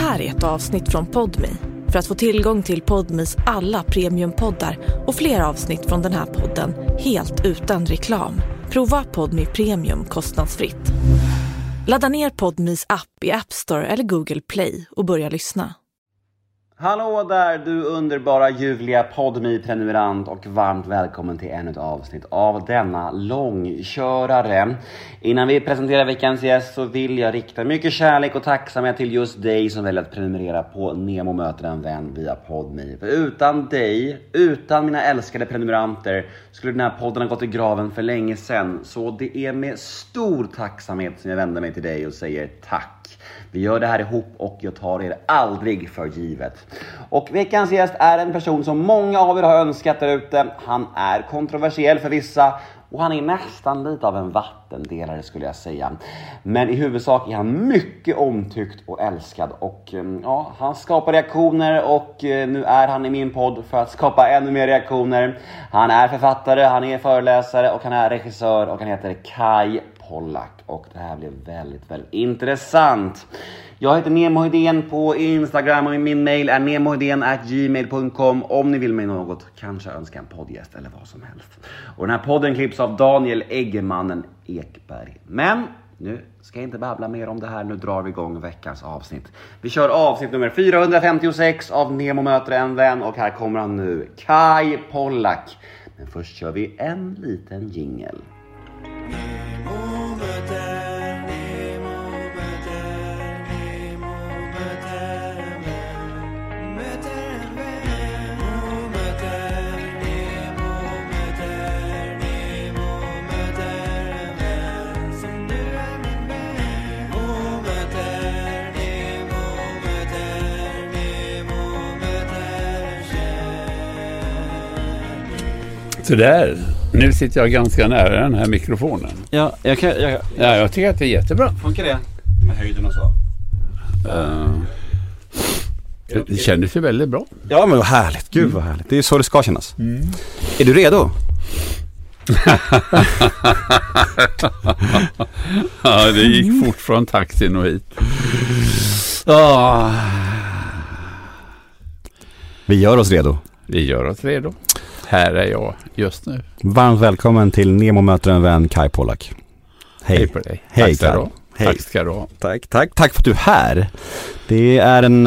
här är ett avsnitt från Podme. För att få tillgång till Podmes alla premiumpoddar och fler avsnitt från den här podden helt utan reklam. Prova Podme Premium kostnadsfritt. Ladda ner Podmes app i App Store eller Google Play och börja lyssna. Hallå där du underbara ljuvliga Podme-prenumerant och varmt välkommen till ännu ett avsnitt av denna långkörare. Innan vi presenterar veckans gäst så vill jag rikta mycket kärlek och tacksamhet till just dig som väljer att prenumerera på Nemo möter en vän via Podme. För utan dig, utan mina älskade prenumeranter skulle den här podden ha gått i graven för länge sedan. Så det är med stor tacksamhet som jag vänder mig till dig och säger tack. Vi gör det här ihop och jag tar er aldrig för givet. Och veckans gäst är en person som många av er har önskat där ute. Han är kontroversiell för vissa och han är nästan lite av en vattendelare skulle jag säga. Men i huvudsak är han mycket omtyckt och älskad. Och ja, han skapar reaktioner och nu är han i min podd för att skapa ännu mer reaktioner. Han är författare, han är föreläsare och han är regissör och han heter Kai Pollak. Och det här blev väldigt, väldigt intressant. Jag heter Nemo Hedén på Instagram och min mail är nemohedén@gmail.com om ni vill mig något, kanske önska en poddgäst eller vad som helst. Och den här podden klipps av Daniel Eggemannen Ekberg. Men nu ska jag inte babbla mer om det här, nu drar vi igång veckans avsnitt. Vi kör avsnitt nummer 456 av Nemo möter en vän och här kommer han nu, Kai Pollak. Men först kör vi en liten jingle. Så där. Nu sitter jag ganska nära den här mikrofonen. Ja, jag tycker att det är jättebra. Funkar det? Med höjden och så. Det kändes ju väldigt bra. Ja, men vad härligt. Gud vad härligt. Det är så det ska kännas. Är du redo? Ja, det gick fort från taxin och hit. Vi gör oss redo. Vi gör oss redo. Här är jag just nu. Varmt välkommen till Nemo möter en vän, Kai Pollak. Hej på dig. Hej, tack Kai. Hej. Tack ska du ha. Tack för att du är här. Det är en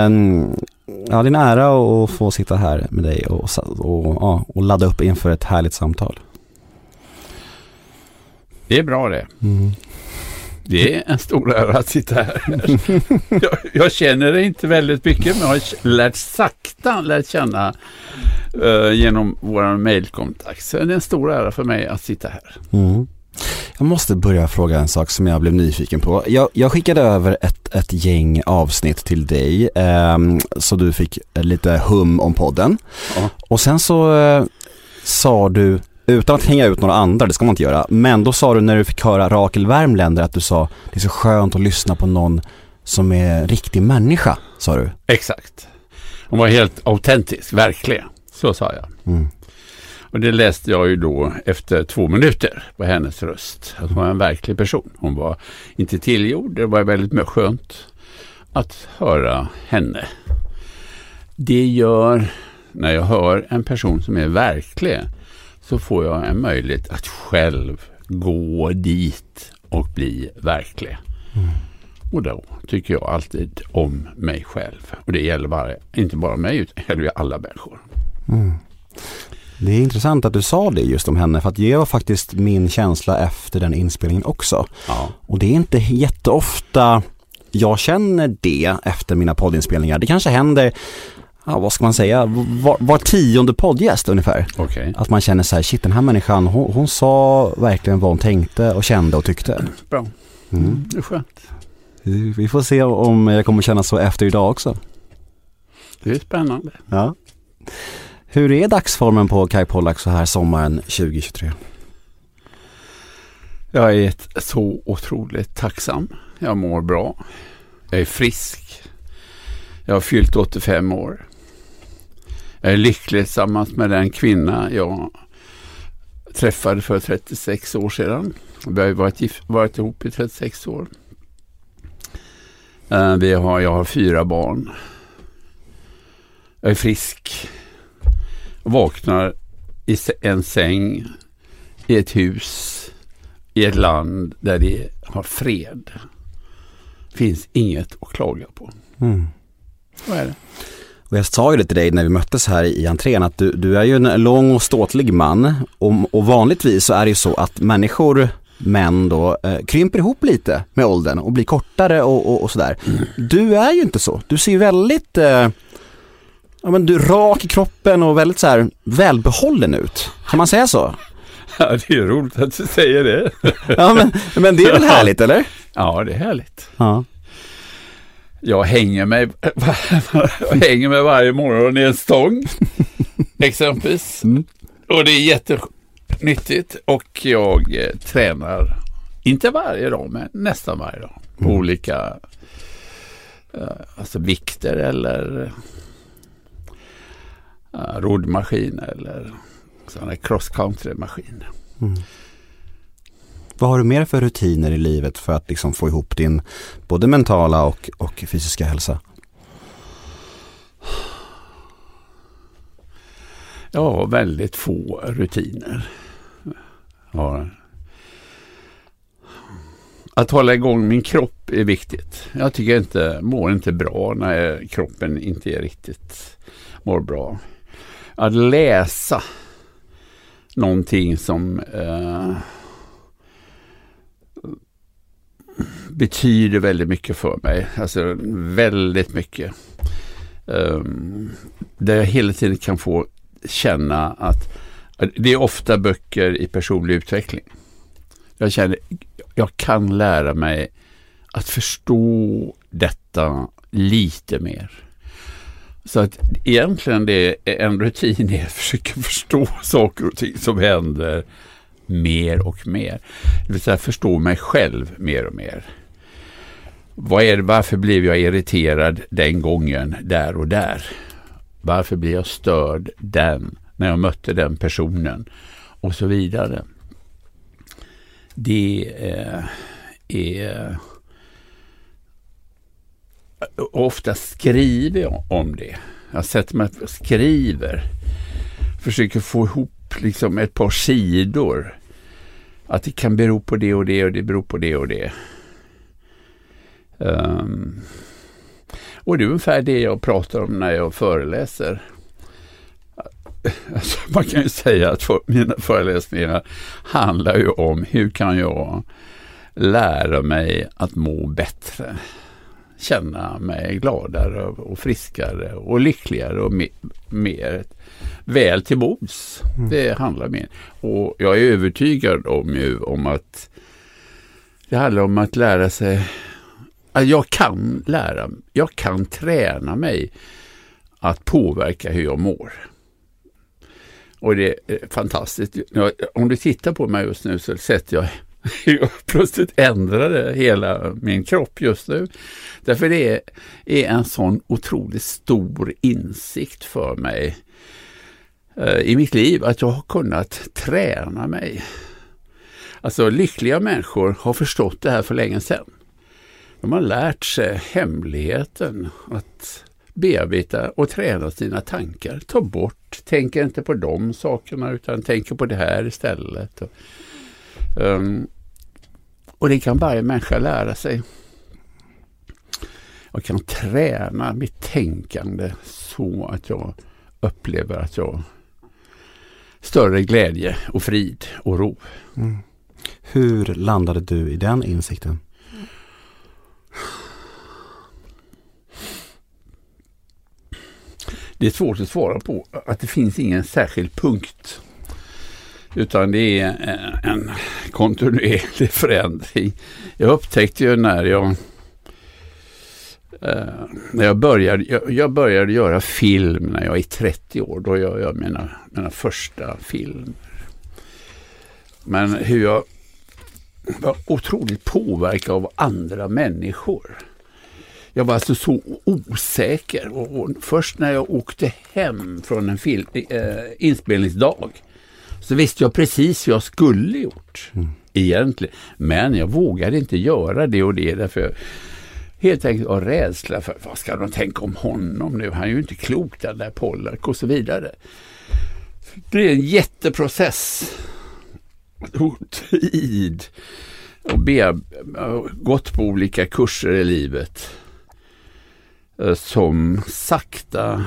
ära att få sitta här med dig och ladda upp inför ett härligt samtal. Det är bra det. Det är en stor ära att sitta här. Jag känner det inte väldigt mycket, men jag har lärt känna genom vår mejlkontakt. Så det är en stor ära för mig att sitta här. Jag måste börja fråga en sak som jag blev nyfiken på. Jag skickade över ett gäng avsnitt till dig så du fick lite hum om podden. Ja. Och sen så sa du, utan att hänga ut några andra, det ska man inte göra, men då sa du när du fick höra Rakel Värmländer att du sa det är så skönt att lyssna på någon som är riktig människa, sa du. Exakt. Hon var helt autentisk, verkligen. Så sa jag. Och det läste jag ju då efter 2 minuter på hennes röst. Att hon var en verklig person. Hon var inte tillgjord. Det var väldigt skönt att höra henne. Det gör, när jag hör en person som är verklig, så får jag en möjlighet att själv gå dit och bli verklig. Och då tycker jag alltid om mig själv. Och det gäller inte bara mig, utan det gäller alla människor. Det är intressant att du sa det just om henne, för att det var faktiskt min känsla efter den inspelningen också. Ja. Och det är inte jätteofta jag känner det efter mina poddinspelningar. Det kanske händer, vad ska man säga, var 10:e poddgäst ungefär. Okay. Att man känner så här, shit, den här människan, hon sa verkligen vad hon tänkte och kände och tyckte. Bra. Det är skönt. Vi får se om jag kommer känna så efter idag också. Det är spännande. Ja. Hur är dagsformen på Kai Pollak så här sommaren 2023? Jag är så otroligt tacksam. Jag mår bra. Jag är frisk. Jag har fyllt 85 år. Jag är lycklig tillsammans med den kvinna jag träffade för 36 år sedan. Vi har varit ihop i 36 år. Jag har 4 barn. Jag är frisk. Och vaknar i en säng i ett hus i ett land där det har fred. Finns inget att klaga på. Vad är det? Och jag sa ju det till dig när vi möttes här i entrén att du är ju en lång och ståtlig man och vanligtvis så är det ju så att män då krymper ihop lite med åldern och blir kortare och sådär. Du är ju inte så. Du ser ju väldigt du är rak i kroppen och väldigt så här välbehållen ut. Kan man säga så? Ja, det är roligt att du säger det. Ja, men det är väl härligt, eller? Ja, det är härligt. Ja. Jag hänger mig varje morgon i en stång exempelvis. Och det är jättenyttigt och jag tränar inte varje dag men nästan varje dag på olika vikter eller roddmaskiner eller sådana cross-country-maskiner. Vad har du mer för rutiner i livet för att liksom få ihop din både mentala och fysiska hälsa? Ja, väldigt få rutiner. Ja. Att hålla igång min kropp är viktigt. Jag tycker mår inte bra när kroppen inte är riktigt mår bra. Att läsa någonting som betyder väldigt mycket för mig. Alltså väldigt mycket. Där jag hela tiden kan få känna att det är ofta böcker i personlig utveckling. Jag känner jag kan lära mig att förstå detta lite mer. Så att egentligen det är en rutin är att försöka förstå saker och ting som händer mer och mer. Det vill säga förstå mig själv mer och mer. Varför blev jag irriterad den gången där och där? Varför blev jag störd när jag mötte den personen? Och så vidare. Det är ofta skriver jag om det. Jag sätter mig och skriver. Försöker få ihop liksom ett par sidor. Att det kan bero på det och det och det beror på det och det. Och det är ungefär det jag pratar om när jag föreläser. Alltså, man kan ju säga att mina föreläsningar handlar ju om hur kan jag lära mig att må bättre. Känna mig gladare och friskare och lyckligare och mer väl till mods. Det handlar mer. Och jag är övertygad om att det handlar om att lära sig att jag kan träna mig att påverka hur jag mår. Och det är fantastiskt. Om du tittar på mig just nu så sätter jag plötsligt ändrade hela min kropp just nu. Därför det är en sån otroligt stor insikt för mig i mitt liv att jag har kunnat träna mig. Alltså lyckliga människor har förstått det här för länge sedan. De har lärt sig hemligheten att bearbeta och träna sina tankar. Ta bort, tänker inte på de sakerna utan tänker på det här istället. Och det kan varje människa lära sig. Jag kan träna mitt tänkande så att jag upplever att jag har större glädje och frid och ro. Hur landade du i den insikten? Det är svårt att svara på att det finns ingen särskild punkt. Utan det är en kontinuerlig förändring. Jag upptäckte ju när jag började göra film när jag är 30 år. Då gör jag mina första filmer. Men hur jag var otroligt påverkad av andra människor. Jag var alltså så osäker. Och först när jag åkte hem från en inspelningsdag så visste jag precis vad jag skulle gjort egentligen. Men jag vågade inte göra det och det därför Helt enkelt av rädsla för vad ska de tänka om honom nu? Han är ju inte klok, den där Pollack och så vidare. Det är en jätteprocess. Tid. Och gått på olika kurser i livet som sakta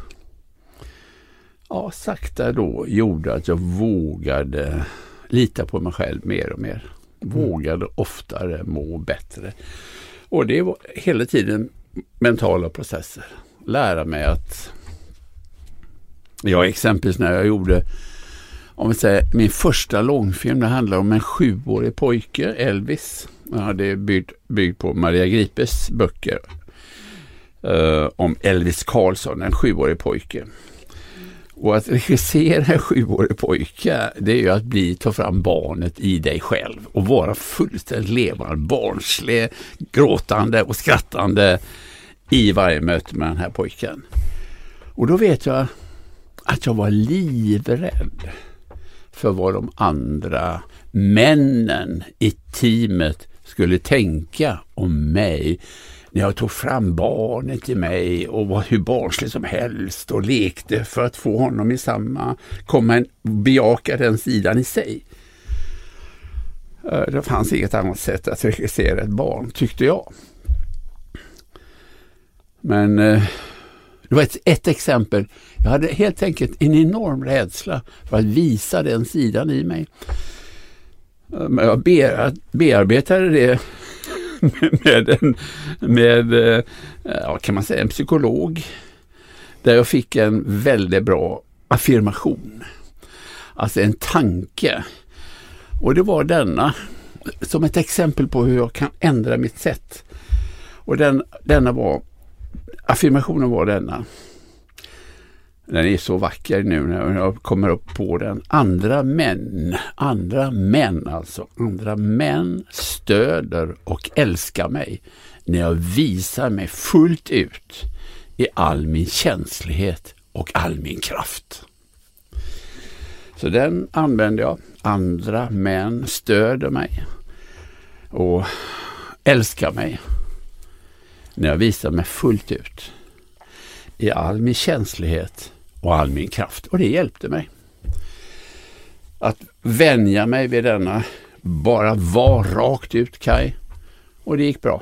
då gjorde att jag vågade lita på mig själv mer och mer. Vågade oftare må bättre. Och det var hela tiden mentala processer. Lära mig att exempelvis när jag gjorde min första långfilm, det handlar om en 7-årig pojke, Elvis. Jag hade byggt på Maria Gripes böcker om Elvis Karlsson, en 7-årig pojke. Och att regissera en 7-årig pojke, det är ju att ta fram barnet i dig själv och vara fullständigt levande, barnslig, gråtande och skrattande i varje möte med den här pojken. Och då vet jag att jag var livrädd för vad de andra männen i teamet skulle tänka om mig när jag tog fram barnet i mig och var hur barnslig som helst och lekte för att få honom i bejaka den sidan i sig. Det fanns inget annat sätt att regissera ett barn, tyckte jag. Men det var ett exempel. Jag hade helt enkelt en enorm rädsla för att visa den sidan i mig. Men jag bearbetade det med kan man säga, en psykolog, där jag fick en väldigt bra affirmation. Alltså en tanke. Och det var denna, som ett exempel på hur jag kan ändra mitt sätt. Och affirmationen var denna. Den är så vacker nu när jag kommer upp på den. Andra män stöder och älskar mig när jag visar mig fullt ut i all min känslighet och all min kraft. Så den använder jag. Andra män stöder mig och älskar mig när jag visar mig fullt ut i all min känslighet och all min kraft. Och det hjälpte mig att vänja mig vid denna, bara var rakt ut, Kaj. Och det gick bra.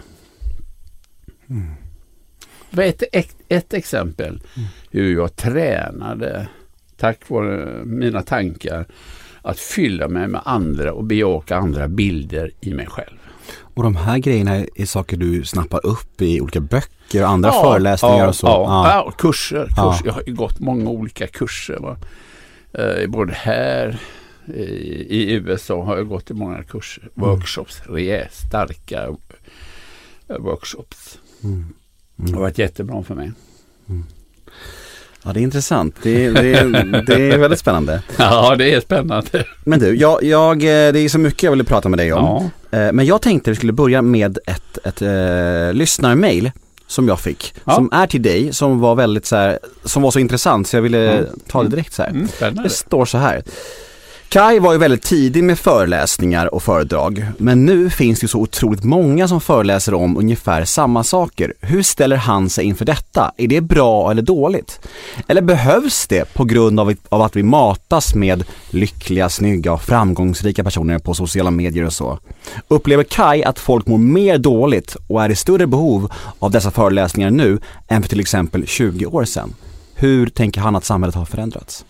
Det var ett exempel hur jag tränade, tack vare mina tankar, att fylla mig med andra och bejaka andra bilder i mig själv. Och de här grejerna är saker du snappar upp i olika böcker och andra föreläsningar och så? Ja, kurser. Jag har ju gått många olika kurser. Både här i USA har jag gått i många kurser. Workshops, starka workshops. Det har varit jättebra för mig. Ja, det är intressant. Det är väldigt spännande. Ja, det är spännande. Men du, det är så mycket jag ville prata med dig om. Ja. Men jag tänkte att vi skulle börja med ett lyssnarmail som jag fick. Ja. Som är till dig, som var väldigt som var så intressant så jag ville ta det direkt så här. Det står så här. Kaj var ju väldigt tidig med föreläsningar och föredrag, men nu finns det ju så otroligt många som föreläser om ungefär samma saker. Hur ställer han sig inför detta? Är det bra eller dåligt? Eller behövs det på grund av att vi matas med lyckliga, snygga och framgångsrika personer på sociala medier och så? Upplever Kaj att folk mår mer dåligt och är i större behov av dessa föreläsningar nu än för till exempel 20 år sedan? Hur tänker han att samhället har förändrats?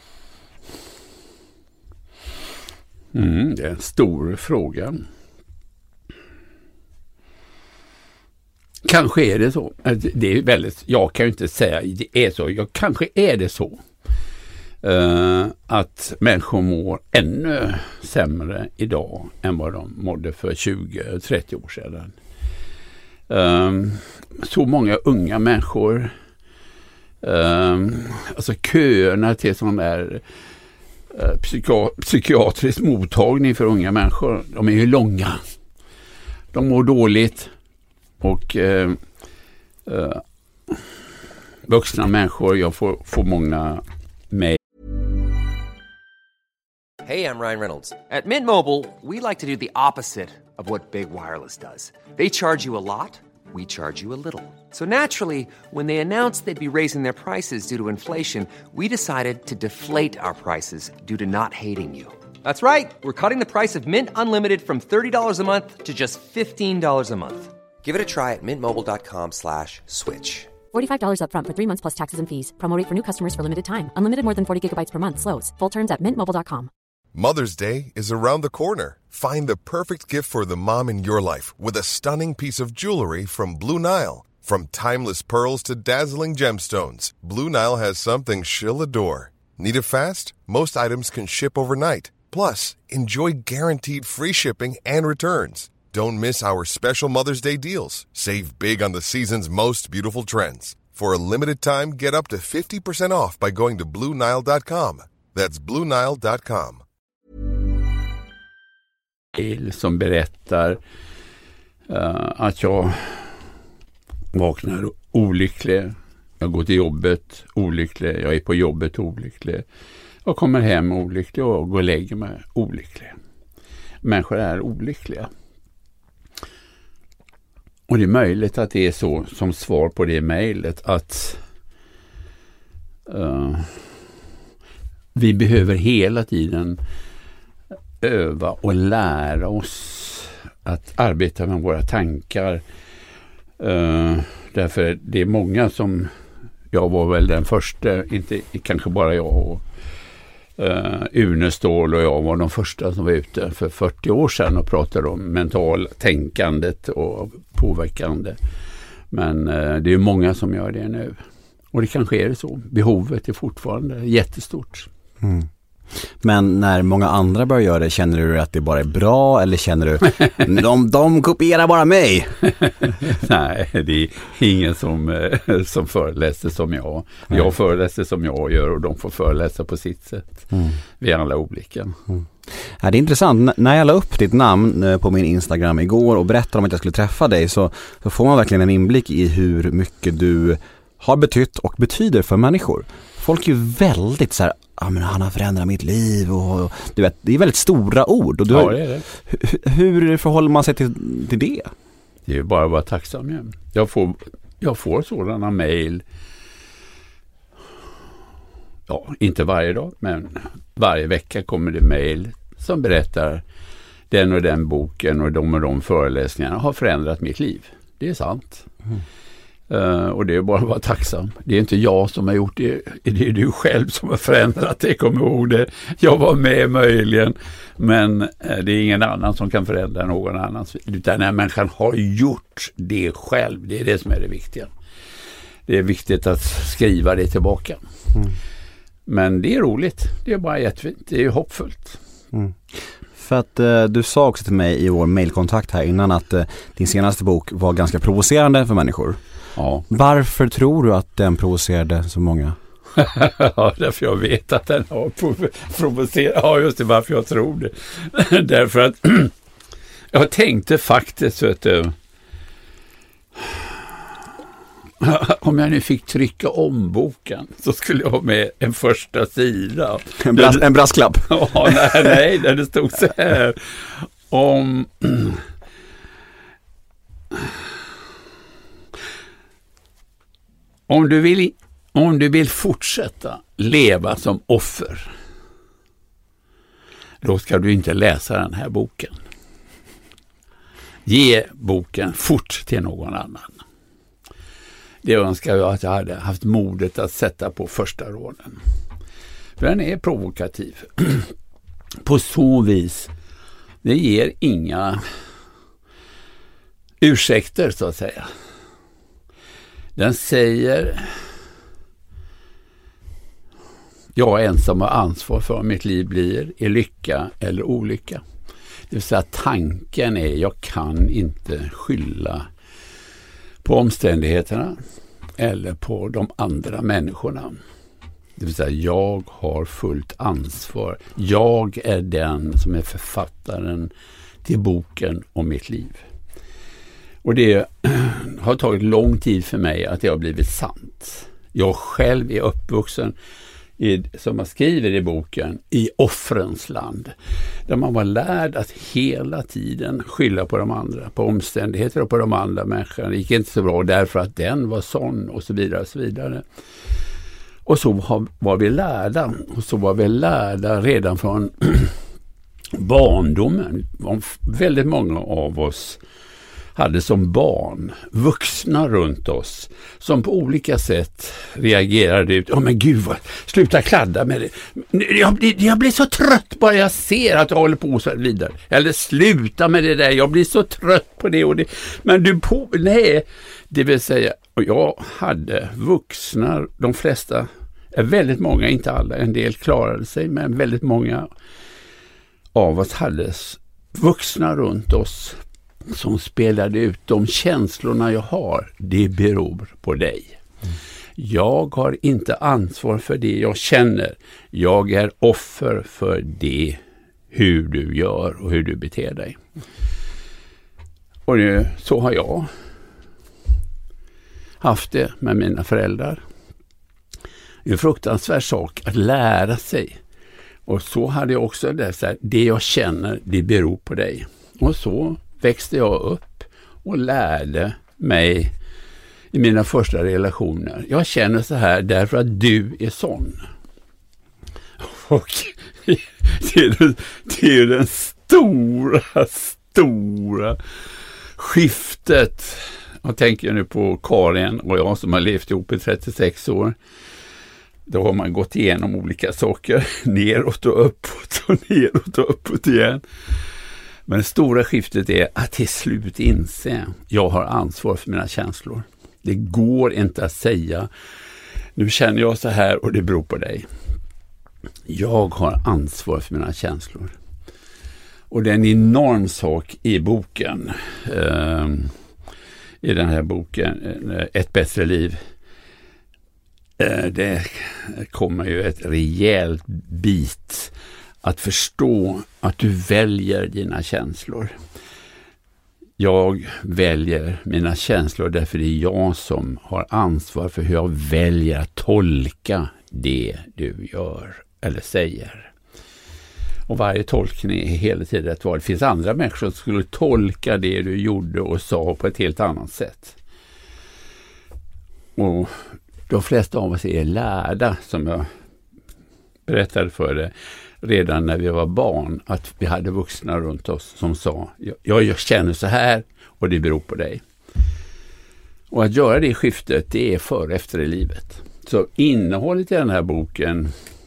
Det är en stor fråga. Kanske är det så. Det är väldigt, jag kan ju inte säga det är så. Kanske är det så att människor mår ännu sämre idag än vad de mådde för 20-30 år sedan. Så många unga människor, alltså köerna till sån där psykiatrisk mottagning för unga människor, de är ju långa. De mår dåligt och vuxna människor, jag får många mejl. Hey, I'm Ryan Reynolds. At Mint Mobile, we like to do the opposite of what Big Wireless does. They charge you a lot. we charge you a little. So naturally, when they announced they'd be raising their prices due to inflation, we decided to deflate our prices due to not hating you. That's right. We're cutting the price of Mint Unlimited from $30 a month to just $15 a month. Give it a try at mintmobile.com/switch. $45 up front for 3 months plus taxes and fees. Promo rate for new customers for limited time. Unlimited more than 40 gigabytes per month slows. Full terms at mintmobile.com. Mother's Day is around the corner. Find the perfect gift for the mom in your life with a stunning piece of jewelry from Blue Nile. From timeless pearls to dazzling gemstones, Blue Nile has something she'll adore. Need it fast? Most items can ship overnight. Plus, enjoy guaranteed free shipping and returns. Don't miss our special Mother's Day deals. Save big on the season's most beautiful trends. For a limited time, get up to 50% off by going to BlueNile.com. That's BlueNile.com. Som berättar att jag vaknar olycklig. Jag går till jobbet olycklig. Jag är på jobbet olycklig. Jag kommer hem olycklig och går och lägger mig olycklig. Människor är olyckliga. Och det är möjligt att det är så som svar på det mejlet att vi behöver hela tiden öva och lära oss att arbeta med våra tankar. Därför det är många som, jag var väl den första, inte kanske bara jag och Unestål och jag var de första som var ute för 40 år sedan och pratade om mental tänkandet och påverkande. Men det är många som gör det nu. Och det kanske är det så. Behovet är fortfarande jättestort. Mm. Men när många andra börjar göra det, känner du att det bara är bra eller känner du de kopierar bara mig? Nej, det är ingen som föreläser som jag. Nej. Jag föreläser som jag gör och de får föreläsa på sitt sätt. Vi är alla olika. Ja, det är intressant. När jag la upp ditt namn på min Instagram igår och berättade om att jag skulle träffa dig så får man verkligen en inblick i hur mycket du har betytt och betyder för människor. Folk är ju väldigt så här, men han har förändrat mitt liv och du vet, det är väldigt stora ord. Och du ja, det är det. Hur förhåller man sig till det? Det är ju bara att vara tacksam igen. Jag får sådana mejl. Ja, inte varje dag, men varje vecka kommer det mejl som berättar den och den boken och de föreläsningarna har förändrat mitt liv. Det är sant. Och det är bara att vara tacksam. Det är inte jag som har gjort det. Det är du själv som har förändrat det. Kom ihåg det. Jag var med möjligen. Men det är ingen annan som kan förändra någon annans. Utan den här människan har gjort det själv. Det är det som är det viktiga. Det är viktigt att skriva det tillbaka. Men det är roligt. Det är bara jättefint. Det är hoppfullt. För att du sa också till mig i vår mejlkontakt här innan att din senaste bok var ganska provocerande för människor. Ja. Varför tror du att den provocerade så många? Ja, därför jag vet att den har provocerat. Ja, just det, varför jag tror det. Därför att jag tänkte faktiskt att om jag nu fick trycka om boken så skulle jag ha med en första sida. En brasklapp? Ja, nej, där det stod så här. Om du vill fortsätta leva som offer, då ska du inte läsa den här boken. Ge boken fort till någon annan. Det önskar jag att jag hade haft modet att sätta på första raden. För den är provokativ. På så vis, det ger inga ursäkter så att säga. Den säger: jag ensam har ansvar för om mitt liv blir i lycka eller olycka. Det vill säga tanken är: jag kan inte skylla på omständigheterna eller på de andra människorna. Det vill säga jag har fullt ansvar. Jag är den som är författaren till boken om mitt liv. Och det har tagit lång tid för mig att det har blivit sant. Jag själv är uppvuxen som man skriver i boken, i offrens land. Där man var lärd att hela tiden skylla på de andra, på omständigheter och på de andra människorna. Det gick inte så bra därför att den var sån och så vidare och så vidare. Och så var vi lärda. Och så var vi lärda redan från barndomen. Väldigt många av oss hade som barn vuxna runt oss som på olika sätt reagerade ut. Men gud, sluta kladda med det. Jag blir så trött bara jag ser att jag håller på så vidare. Eller sluta med det där, jag blir så trött på det och det. Men nej, det vill säga, och jag hade vuxna, de flesta, väldigt många, inte alla, en del klarade sig, men väldigt många av oss hade vuxna runt oss som spelade ut de känslorna jag har. Det beror på dig. Jag har inte ansvar för det jag känner. Jag är offer för det, hur du gör och hur du beter dig. Och nu, så har jag haft det med mina föräldrar. Det är en fruktansvärd sak att lära sig. Och så hade jag också det så här, det jag känner, det beror på dig. Och så växte jag upp och lärde mig i mina första relationer. Jag känner så här därför att du är sån. Och det är den stora skiftet. Jag tänker nu på Karin och jag som har levt ihop i 36 år. Då har man gått igenom olika saker. Neråt och uppåt och neråt och uppåt igen. Men det stora skiftet är att till slut inse jag har ansvar för mina känslor. Det går inte att säga nu känner jag så här och det beror på dig. Jag har ansvar för mina känslor. Och det är en enorm sak i boken. I den här boken Ett bättre liv. Det kommer ju ett rejält bit att förstå att du väljer dina känslor. Jag väljer mina känslor därför det är jag som har ansvar för hur jag väljer att tolka det du gör eller säger. Och varje tolkning är hela tiden rätt val. Det finns andra människor som skulle tolka det du gjorde och sa på ett helt annat sätt. Och de flesta av oss är lärda, som jag berättade för dig, redan när vi var barn, att vi hade vuxna runt oss som sa jag känner så här och det beror på dig. Och att göra det skiftet, det är före och efter i livet. Så innehållet i den här boken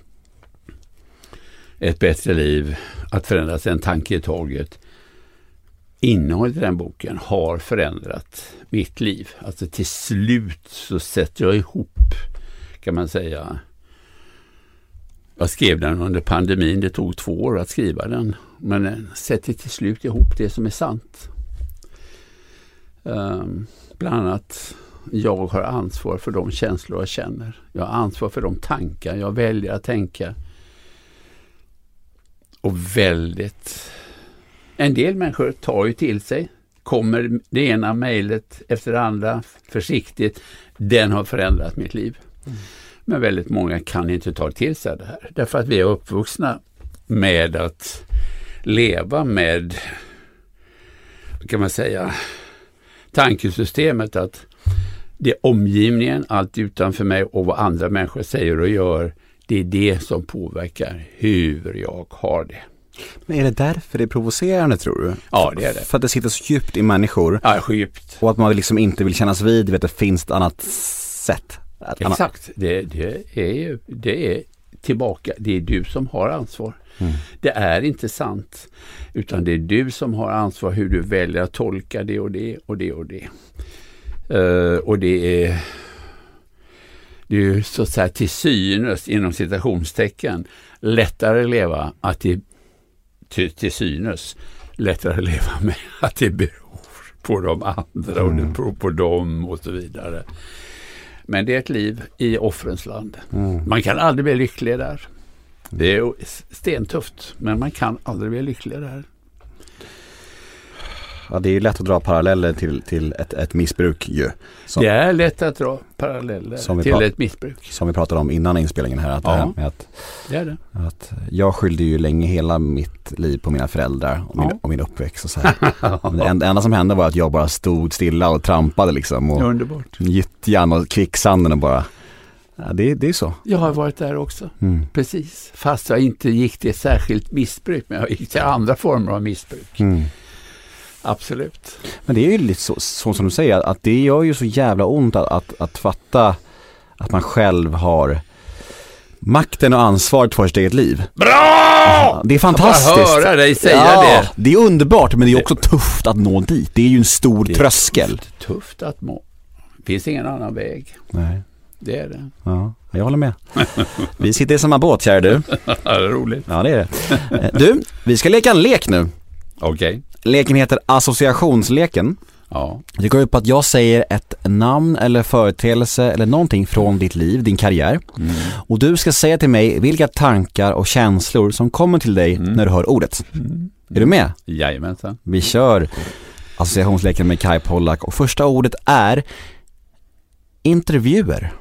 Ett bättre liv, att förändras en tanke i taget, innehållet i den boken har förändrat mitt liv. Alltså till slut så sätter jag ihop, kan man säga. Jag skrev den under pandemin, det tog 2 år att skriva den. Men sätter till slut ihop det som är sant. Bland annat, jag har ansvar för de känslor jag känner. Jag har ansvar för de tankar jag väljer att tänka. Och en del människor tar ju till sig. Kommer det ena mejlet efter det andra försiktigt. Den har förändrat mitt liv. Men väldigt många kan inte ta till sig det här. Därför att vi är uppvuxna med att leva med, kan man säga, tankesystemet att det är omgivningen, allt utanför mig och vad andra människor säger och gör, det är det som påverkar hur jag har det. Men är det därför det är provocerande, tror du? Ja, det är det. För att det sitter så djupt i människor. Ja, djupt. Och att man liksom inte vill kännas vid, vet, det finns ett annat sätt. Exakt, det är tillbaka. Det är du som har ansvar. Det är inte sant, utan det är du som har ansvar hur du väljer att tolka det och det och det och det. Och det är ju så att säga till synes, inom citationstecken, lättare att leva att det till synes lättare att leva med att det beror på de andra och det beror på dem och så vidare. Men det är ett liv i offrens land. Man kan aldrig bli lycklig där. Det är stentufft, men man kan aldrig bli lycklig där. Ja, det är ju lätt att dra paralleller till ett missbruk ju. Det är lätt att dra paralleller till ett missbruk. Som vi pratade om innan inspelningen här. Att, ja, det är det. Att jag skyllde ju länge hela mitt liv på mina föräldrar och min uppväxt. Och så här. Det enda som hände var att jag bara stod stilla och trampade liksom. Och underbart. Gyttjan och kvicksanden och bara... Ja, det är så. Jag har varit där också. Precis. Fast jag inte gick till särskilt missbruk, men jag gick till andra former av missbruk. Absolut. Men det är ju lite så som du säger, att det gör ju så jävla ont att fatta att man själv har makten och ansvaret för sitt eget liv. Bra! Ja, det är fantastiskt. Jag höra dig säga det. Det är underbart, men det är också tufft att nå dit. Det är ju en stor tröskel. Tufft att nå. Det finns ingen annan väg. Nej. Det är det. Ja, jag håller med. Vi sitter i samma båt här, du. Ja, det är roligt. Ja, det är det. Du, vi ska leka en lek nu. Okej. Leken heter associationsleken. Ja. Det går ut på att jag säger ett namn eller företeelse eller någonting från ditt liv, din karriär. Och du ska säga till mig vilka tankar och känslor som kommer till dig när du hör ordet. Är du med? Jajamensan. Vi kör associationsleken med Kai Pollak och första ordet är intervjuer.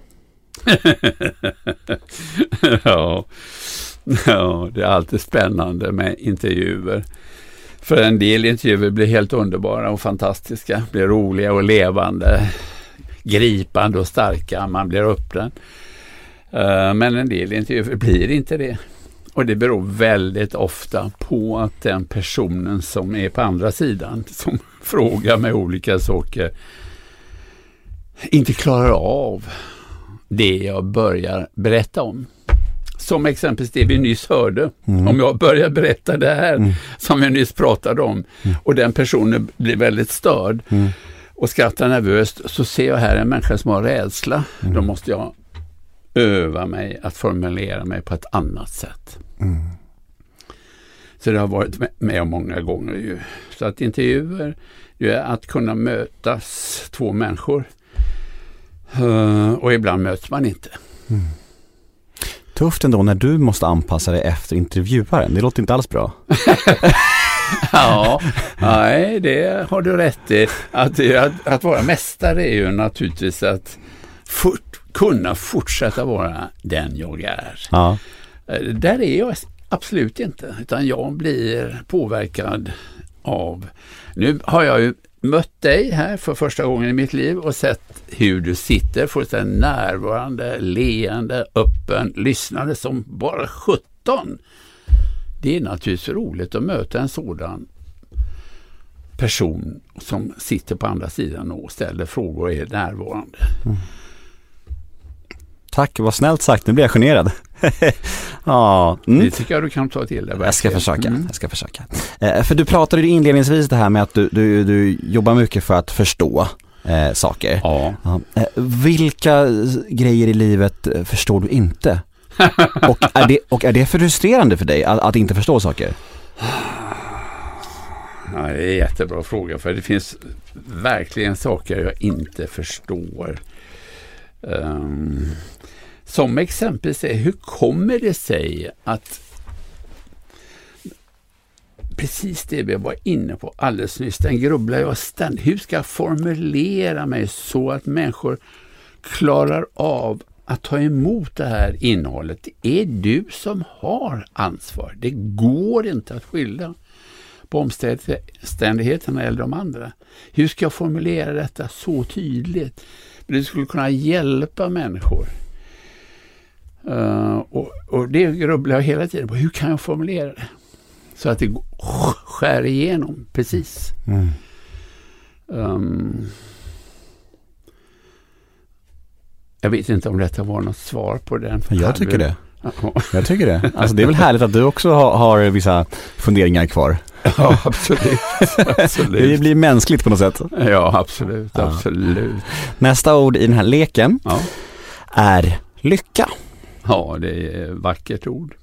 Ja, det är alltid spännande med intervjuer. För en del intervjuer blir helt underbara och fantastiska, blir roliga och levande, gripande och starka, man blir öppen. Men en del intervjuer blir inte det. Och det beror väldigt ofta på att den personen som är på andra sidan, som frågar med olika saker, inte klarar av det jag börjar berätta om. Som exempelvis det vi nyss hörde. Om jag börjar berätta det här som jag nyss pratade om och den personen blir väldigt störd och skrattar nervöst, så ser jag här en människa som har rädsla. Då måste jag öva mig att formulera mig på ett annat sätt. Så det har varit med om många gånger ju. Så att intervjuer, det är att kunna mötas två människor. Och ibland möts man inte. Tufft ändå när du måste anpassa dig efter intervjuaren. Det låter inte alls bra. Ja, nej, det har du rätt i. Att vara mästare är ju naturligtvis att kunna fortsätta vara den jag är. Ja. Där är jag absolut inte. Utan jag blir påverkad av... Nu har jag ju mött dig här för första gången i mitt liv och sett hur du sitter, fullständigt närvarande, leende, öppen, lyssnande som bara 17. Det är naturligtvis roligt att möta en sådan person som sitter på andra sidan och ställer frågor och är närvarande. Tack, vad snällt sagt. Nu blir jag generad. Ja. Det tycker jag du kan ta till det. Jag ska försöka. För du pratade ju inledningsvis det här med att du jobbar mycket för att förstå saker. Ja. Vilka grejer i livet förstår du inte? och är det frustrerande för dig att inte förstå saker? Ja, det är en jättebra fråga, för det finns verkligen saker jag inte förstår. Som exempelvis är, hur kommer det sig att precis det vi var inne på alldeles nyss, den grubblar jag ständigt. Hur ska jag formulera mig så att människor klarar av att ta emot det här innehållet? Det är du som har ansvar. Det går inte att skylla på omständigheterna eller de andra. Hur ska jag formulera detta så tydligt? Det skulle kunna hjälpa människor. Och det grubblar jag hela tiden på. Hur kan jag formulera det? Så att det skär igenom precis. Jag vet inte om detta var något svar på den. Jag tycker det. Jag tycker det. Alltså det är väl härligt att du också har vissa funderingar kvar. Ja, absolut. Det blir mänskligt på något sätt. Ja, absolut. Nästa ord i den här leken är lycka. Ja, det är ett vackert ord.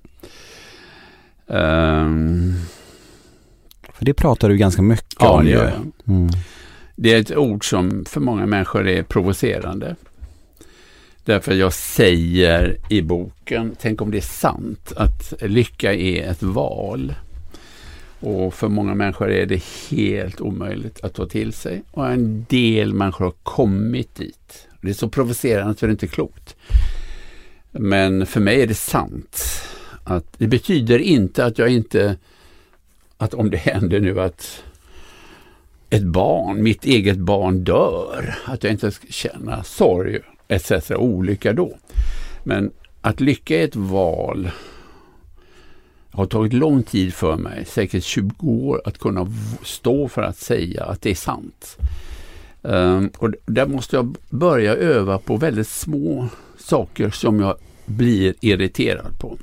För det pratar du ganska mycket om. Ja, det är ett ord som för många människor är provocerande. Därför jag säger i boken, tänk om det är sant, att lycka är ett val. Och för många människor är det helt omöjligt att ta till sig. Och en del människor har kommit dit. Det är så provocerande att det inte är klokt. Men för mig är det sant. Att det betyder inte att jag inte... Att om det händer nu att ett barn, mitt eget barn dör. Att jag inte ska känna sorg etc. olycka då. Men att lycka är ett val... har tagit lång tid för mig, säkert 20 år, att kunna stå för att säga att det är sant. Och där måste jag börja öva på väldigt små saker som jag blir irriterad på.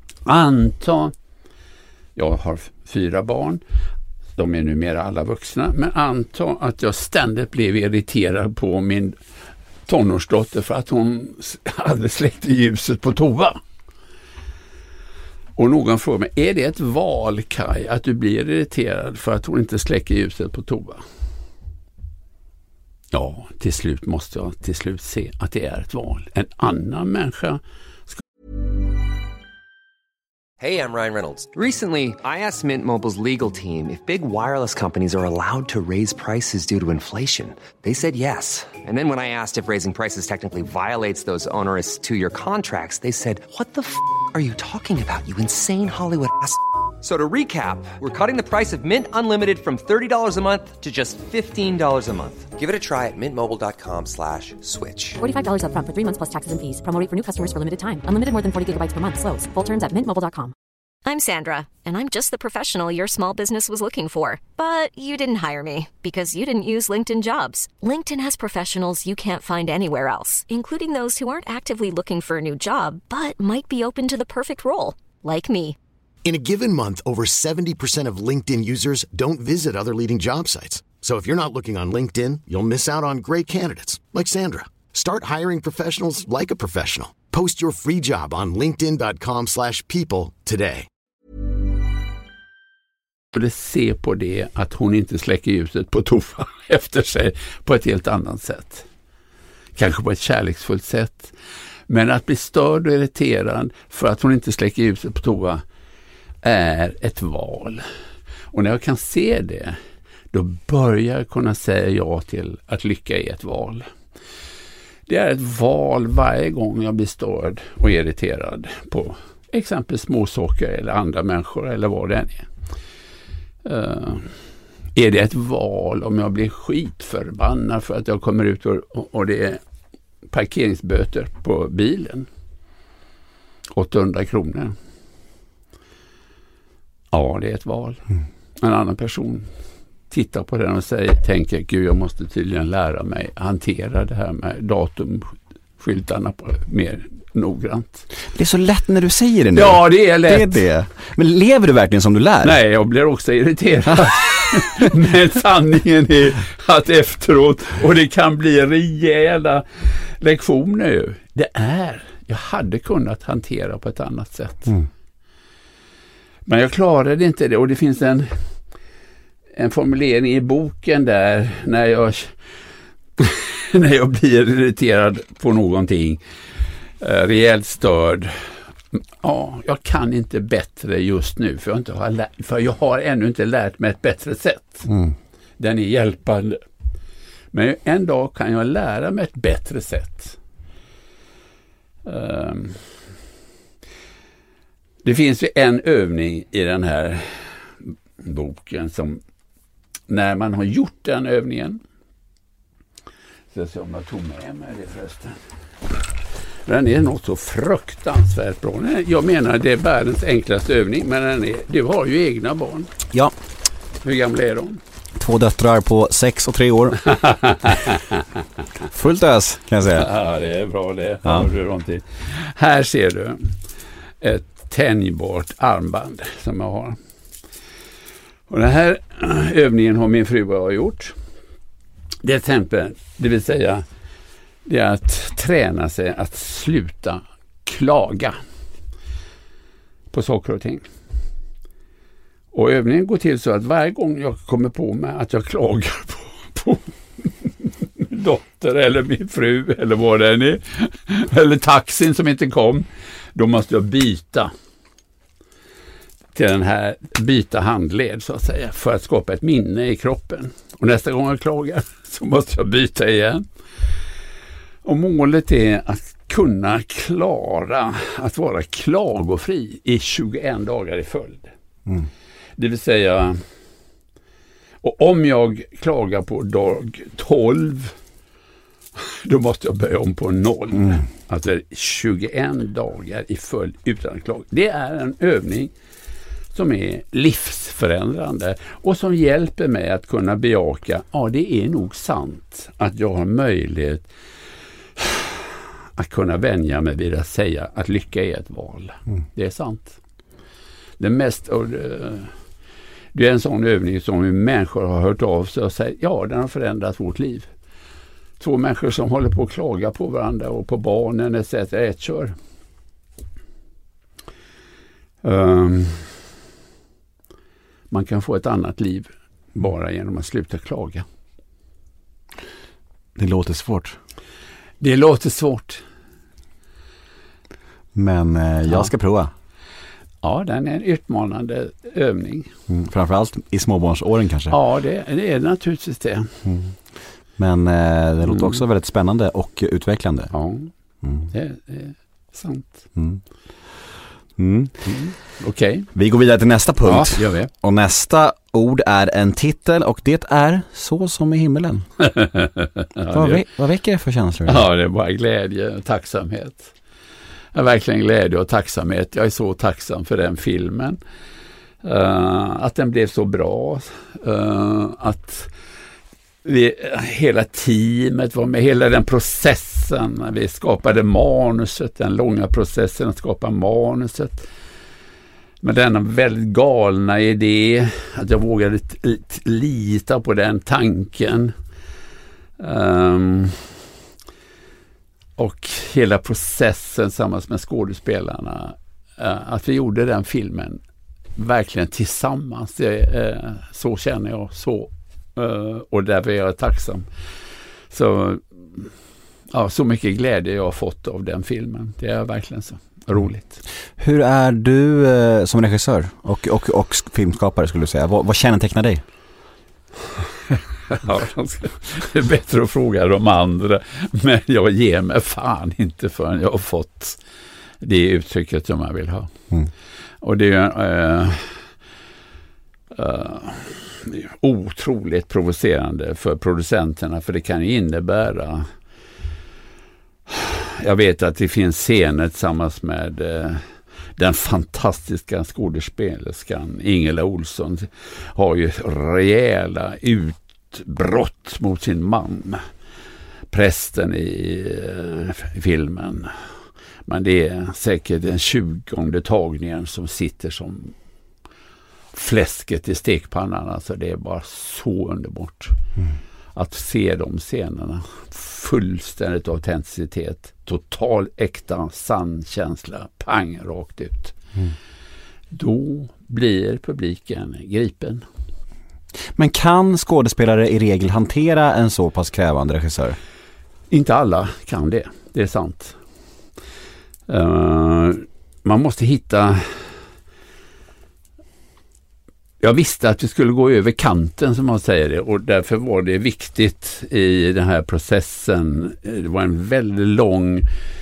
Jag har 4 barn, de är numera alla vuxna, men anta att jag ständigt blev irriterad på min tonårsdotter för att hon hade släckt ljuset på toa. Och någon frågar mig, är det ett val, Kai, att du blir irriterad för att hon inte släcker ljuset på toa? Ja, till slut måste jag se att det är ett val. En annan människa... Hey, I'm Ryan Reynolds. Recently, I asked Mint Mobile's legal team if big wireless companies are allowed to raise prices due to inflation. They said yes. And then when I asked if raising prices technically violates those onerous 2-year contracts, they said, "What the are you talking about, you insane Hollywood ass?" So to recap, we're cutting the price of Mint Unlimited from $30 a month to just $15 a month. Give it a try at mintmobile.com/switch. $45 up front for 3 months plus taxes and fees. Promo rate for new customers for limited time. Unlimited more than 40 gigabytes per month slows. Full terms at mintmobile.com. I'm Sandra, and I'm just the professional your small business was looking for. But you didn't hire me because you didn't use LinkedIn Jobs. LinkedIn has professionals you can't find anywhere else, including those who aren't actively looking for a new job, but might be open to the perfect role, like me. In a given month, over 70% of LinkedIn users don't visit other leading job sites. So if you're not looking on LinkedIn, you'll miss out on great candidates like Sandra. Start hiring professionals like a professional. Post your free job on linkedin.com/people today. Jag se på det att hon inte släcker ljuset på toa efter sig på ett helt annat sätt. Kanske på ett kärleksfullt sätt. Men att bli störd och irriterad för att hon inte släcker ljuset på toa är ett val. Och när jag kan se det, då börjar jag kunna säga ja till att lycka är ett val. Det är ett val varje gång jag blir störd och irriterad på exempelvis småsaker eller andra människor eller vad det än är. Är det ett val om jag blir skitförbannad för att jag kommer ut och det är parkeringsböter på bilen? 800 kronor. Ja, det är ett val. En annan person tittar på den och tänker, gud, jag måste tydligen lära mig hantera det här med datumskyltarna mer noggrant. Det är så lätt när du säger det nu. Ja, det är lätt. Det är det. Men lever du verkligen som du lär? Nej, jag blir också irriterad. Men sanningen är att efteråt, och det kan bli rejäla lektioner ju. Jag hade kunnat hantera på ett annat sätt. Men jag klarade inte det, och det finns en formulering i boken där när jag blir irriterad på någonting, rejält störd. Ja, jag kan inte bättre just nu för jag har ännu inte lärt mig ett bättre sätt. Den är hjälpande. Men en dag kan jag lära mig ett bättre sätt. Det finns ju en övning i den här boken som, när man har gjort den övningen, så jag ser om jag tog med mig det förresten. Den är något så fruktansvärt bra. Jag menar, det är världens enklaste övning, men du har ju egna barn. Ja. Hur gamla är de? 2 döttrar på 6 och 3 år. Fullt ös, kan jag säga. Ja, det är bra det. Ja. Här ser du ett tänjbart armband som jag har. Och den här övningen har min fru och jag gjort. Det vill säga, det är att träna sig att sluta klaga på saker och ting. Och övningen går till så att varje gång jag kommer på mig att jag klagar på min dotter eller min fru eller vad det är, eller taxin som inte kom, då måste jag byta. till den här byta handled så att säga, för att skapa ett minne i kroppen. Och nästa gång jag klagar så måste jag byta igen. Och målet är att kunna klara att vara klagofri i 21 dagar i följd. Det vill säga, och om jag klagar på dag 12, då måste jag börja om på 0. Alltså 21 dagar i följd utan att klaga. Det är en övning som är livsförändrande och som hjälper mig att kunna bejaka, ja, det är nog sant att jag har möjlighet att kunna vänja mig vid att säga att lycka är ett val. Det är sant. Det är en sån övning som människor har hört av sig och säger, ja, den har förändrat vårt liv. 2 människor som håller på att klaga på varandra och på barnen etc. ett kör. Man kan få ett annat liv bara genom att sluta klaga. Det låter svårt. Det låter svårt. Men jag ska prova. Ja, den är en utmanande övning. Framförallt i småbarnsåren kanske. Ja, det är naturligtvis det. Men det låter också väldigt spännande och utvecklande. Ja, det är sant. Okej. Vi går vidare till nästa punkt. Ja, gör vi. Och nästa ord är en titel och det är Så som i himmelen. Vad väcker det för känslor? Ja, det är bara glädje och tacksamhet. Jag har verkligen glädje och tacksamhet. Jag är så tacksam för den filmen. Att den blev så bra. Att hela teamet var med. Hela den processen. När vi skapade manuset. Den långa processen att skapa manuset. Med denna väldigt galna idé. Att jag vågade lita på den tanken. Och hela processen tillsammans med skådespelarna, att vi gjorde den filmen verkligen tillsammans, så känner jag så, och därför är jag tacksam. Så mycket glädje jag har fått av den filmen, det är verkligen så roligt. Hur är du som regissör och filmskapare skulle du säga? Vad kännetecknar dig? Ja, det är bättre att fråga de andra, men jag ger mig fan inte förrän jag har fått det uttrycket som jag vill ha. Och det är otroligt provocerande för producenterna, för det kan ju innebära, jag vet att det finns scener tillsammans med den fantastiska skådespelerskan Ingela Olsson, har ju rejäla brott mot sin man, prästen i filmen. Men det är säkert den 20:e tagningen som sitter som fläsket i stekpannan. Alltså det är bara så underbart att se de scenerna. Fullständigt autenticitet, total äkta, sann känsla, pang rakt ut. Då blir publiken gripen. Men kan skådespelare i regel hantera en så pass krävande regissör? Inte alla kan det, det är sant. Man måste hitta... Jag visste att vi skulle gå över kanten, som man säger det, och därför var det viktigt i den här processen. Det var en väldigt lång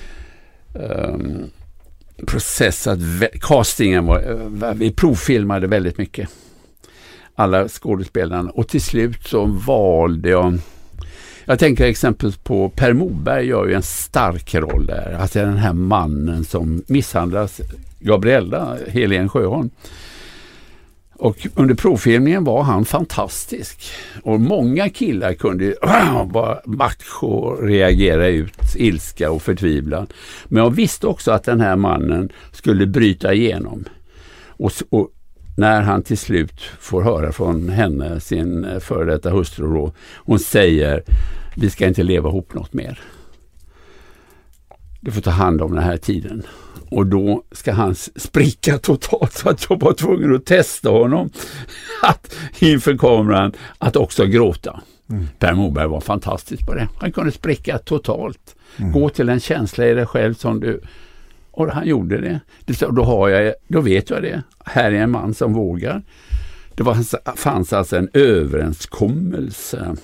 process att castingen var... Vi provfilmade väldigt mycket. Alla skådespelarna. Och till slut så valde jag tänker exempelvis på Per Morberg, gör ju en stark roll där. Alltså den här mannen som misshandlas, Gabriella Helen Sjöholm. Och under provfilmningen var han fantastisk. Och många killar kunde bara macho reagera ut ilska och förtvivlan. Men jag visste också att den här mannen skulle bryta igenom. Och när han till slut får höra från henne, sin före detta hustru då, hon säger, vi ska inte leva ihop något mer. Du får ta hand om den här tiden. Och då ska han spricka totalt, så att jag var tvungen att testa honom att inför kameran att också gråta. Per Morberg var fantastisk på det. Han kunde spricka totalt. Gå till en känsla i dig själv som du Och han gjorde det. Då vet jag det. Här är en man som vågar. Fanns alltså en överenskommelse.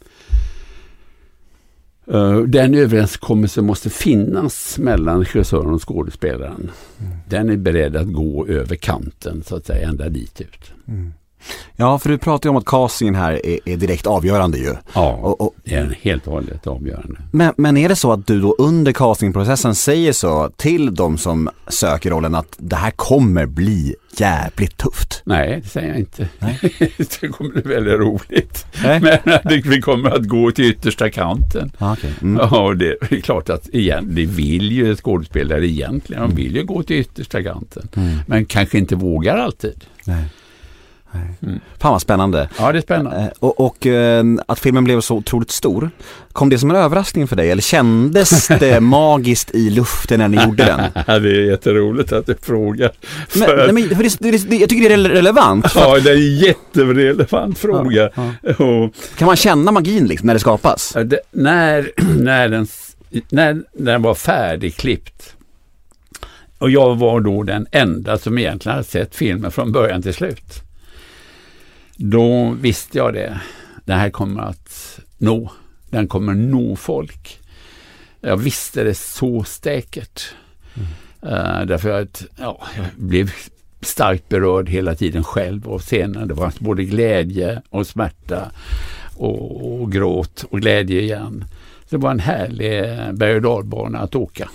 Den överenskommelsen måste finnas mellan regissören och skådespelaren. Den är beredd att gå över kanten så att säga ända dit ut. Ja, för du pratar ju om att castingen här är direkt avgörande ju. Ja, det är helt och hållet avgörande. Men är det så att du då under castingprocessen säger så till de som söker rollen att det här kommer bli jävligt tufft? Nej, det säger jag inte. Det kommer bli väldigt roligt. Men vi kommer att gå till yttersta kanten. Okay. Ja, det är klart att det vill ju skådespelare egentligen. De vill ju gå till yttersta kanten. Men kanske inte vågar alltid. Nej. Fan vad spännande. Ja, det är spännande. Och att filmen blev så otroligt stor, kom det som en överraskning för dig? Eller kändes det magiskt i luften när ni gjorde den? Det är jätteroligt att du frågar. Men jag tycker det är relevant. Ja, det är en jätterelevant fråga. Ja. Kan man känna magin liksom, när det skapas? När den var färdigklippt. Och jag var då den enda som egentligen hade sett filmen från början till slut. Då visste jag det. Den här kommer att nå. Den kommer nå folk. Jag visste det så säkert. Därför att jag blev starkt berörd hela tiden själv av scenen. Det var både glädje och smärta och gråt och glädje igen. Så det var en härlig berg- och dalbana att åka.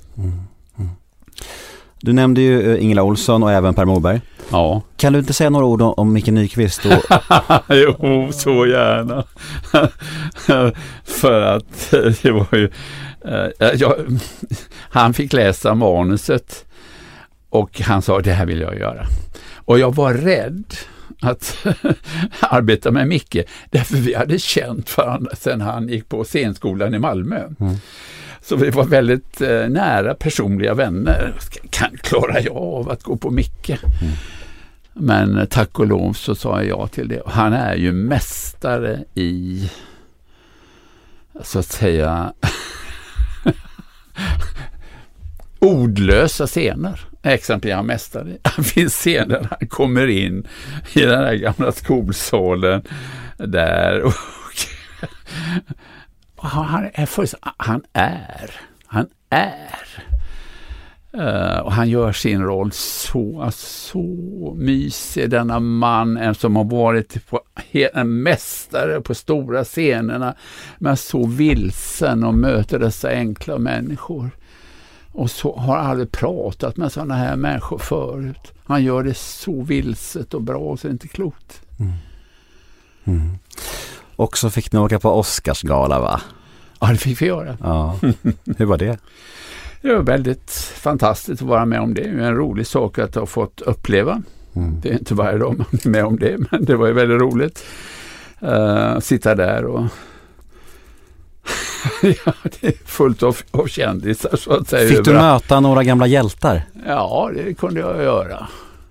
Du nämnde ju Ingela Olsson och även Per Morberg. Ja. Kan du inte säga några ord om Micke Nyqvist? Jo, så gärna. För att det var ju... han fick läsa manuset och han sa, det här vill jag göra. Och jag var rädd att arbeta med Micke, därför vi hade känt varandra sedan han gick på scenskolan i Malmö. Så vi var väldigt nära personliga vänner. Klarar jag av att gå på Micke? Men tack och lov så sa jag ja till det. Och han är ju mästare i, så att säga, ordlösa scener. Exempel är han mästare. Det finns scener när han kommer in i den här gamla skolsalen där och han är. Och han gör sin roll så mysig, denna man som har varit en mästare på stora scenerna, men så vilsen och möter dessa enkla människor. Och så har aldrig pratat med sådana här människor förut. Han gör det så vilset och bra så det är inte klokt. Och så fick ni åka på Oscarsgala, va? Ja, det fick vi göra. Ja. Hur var det? Det var väldigt fantastiskt att vara med om det. Det är en rolig sak att ha fått uppleva. Det är inte varje dag man är med om det, men det var ju väldigt roligt. Sitta där och ja, det är fullt av kändisar så att säga. Fick du möta några gamla hjältar? Ja, det kunde jag göra.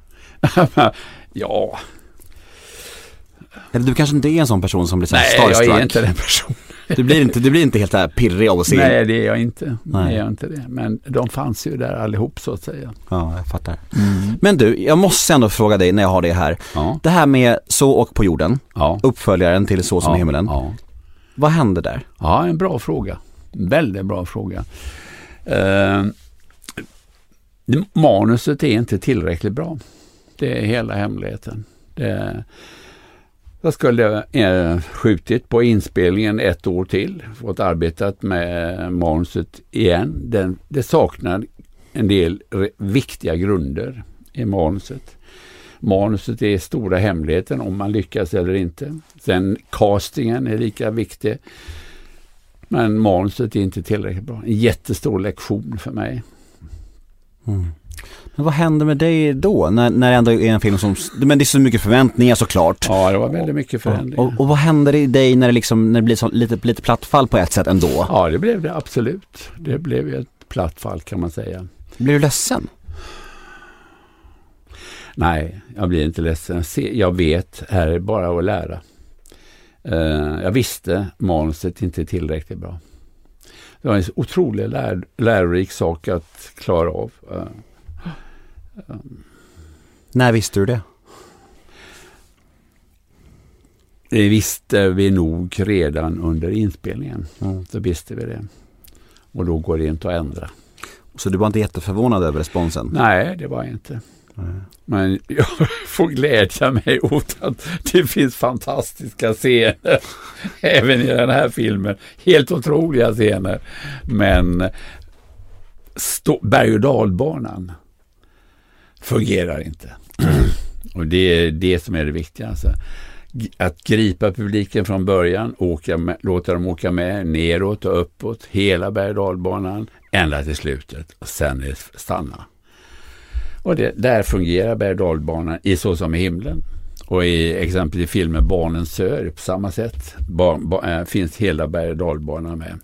Ja. Eller du kanske inte är en sån person som blir så här starstruck? Nej, jag är inte den personen. Du blir inte helt här pirrig av att se. Nej, det är jag inte. Nej, jag är inte det. Men de fanns ju där allihop så att säga. Ja, jag fattar. Men du, jag måste ändå fråga dig när jag har det här. Ja. Det här med Så och på jorden. Ja. Uppföljaren till Så som i himmelen. Ja. Vad hände där? Ja, en bra fråga. Väldigt bra fråga. Manuset är inte tillräckligt bra. Det är hela hemligheten. Jag skulle skjutit på inspelningen 1 år till. Fått arbetat med manuset igen. Det saknar en del viktiga grunder i manuset. Manuset är stora hemligheten om man lyckas eller inte. Sen castingen är lika viktig. Men manuset är inte tillräckligt bra. En jättestor lektion för mig. Men vad händer med dig då när det ändå är en film som... Men det är så mycket förväntningar såklart. Ja, det var väldigt mycket förväntningar. Och vad händer i dig när det blir så lite plattfall på ett sätt ändå? Ja, det blev det absolut. Det blev ju ett plattfall kan man säga. Blir du ledsen? Nej, jag blir inte ledsen. Jag vet, här är bara att lära. Jag visste manuset inte tillräckligt bra. Det var en otroligt lärorik sak att klara av. När visste du det? Det visste vi nog redan under inspelningen. Så visste vi det. Och då går det inte att ändra. Så du var inte jätteförvånad över responsen? Nej, det var jag inte. Men jag får glädja mig åt att det finns fantastiska scener även i den här filmen. Helt otroliga scener. Men berg- och dalbanan fungerar inte. Och det är det som är det viktiga. Alltså. Att gripa publiken från början, låta dem åka med neråt och uppåt, hela berg- och dalbanan, ända till slutet och sen stanna. Och där fungerar berg- och dalbanan i Så som i himlen. Och i exempel i filmen Barnens sör på samma sätt finns hela berg- och dalbanan med.